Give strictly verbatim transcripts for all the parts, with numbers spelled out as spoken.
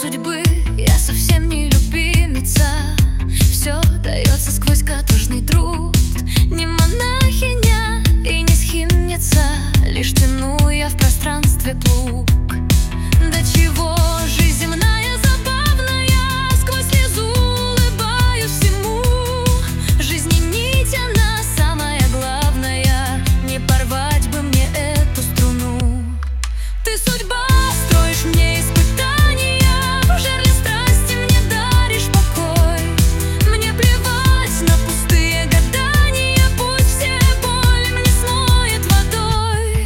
судьбы я совсем не любимица. Все дается сквозь каторжный труд. Не монахиня и не схимница, лишь тяну я в пространстве плуг. До чего жизнь земная забавная, сквозь слезу улыбаюсь всему. Жизни нить она самая главная, не порвать бы мне эту струну. Ты судьба, строишь мне испытания, в жерле страсти мне даришь покой. Мне плевать на пустые гадания, пусть все боли мне смоет водой.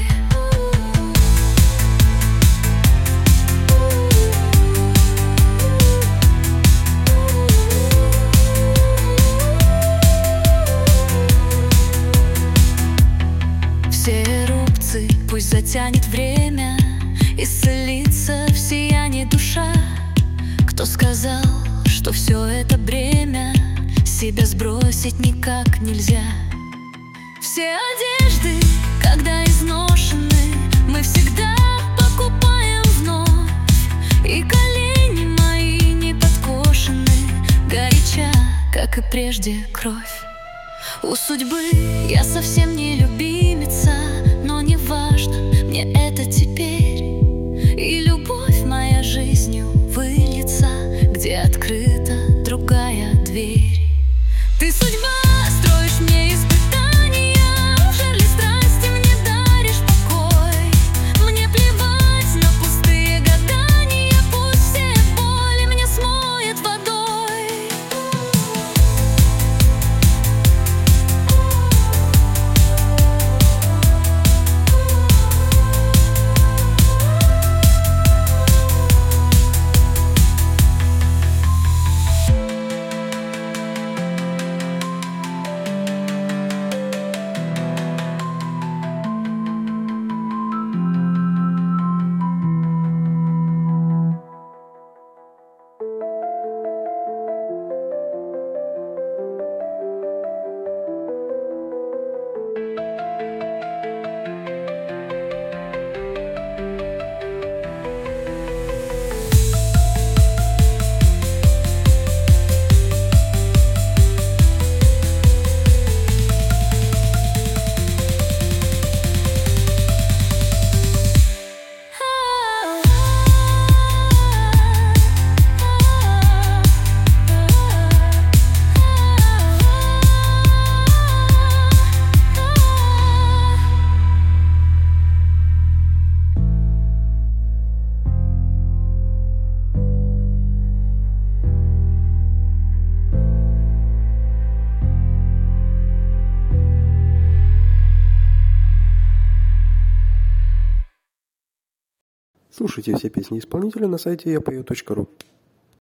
Все рубцы пусть затянет время, исцелится в сиянии душа. Кто сказал, что все это бремя себя сбросить никак нельзя? Все одежды, когда изношены, мы всегда покупаем вновь. И колени мои не подкошены, горяча, как и прежде, кровь. У судьбы я совсем не любимица, но не важно мне это теперь. И любовь моя жизнью выльется, где открыта другая дверь. Ты судьба, строишь мне испытания, в жерле страсти мне даришь покой. Мне плевать на пустые гадания, пусть все боли мне смоет водой. Слушайте все песни исполнителя на сайте я пою точка ру.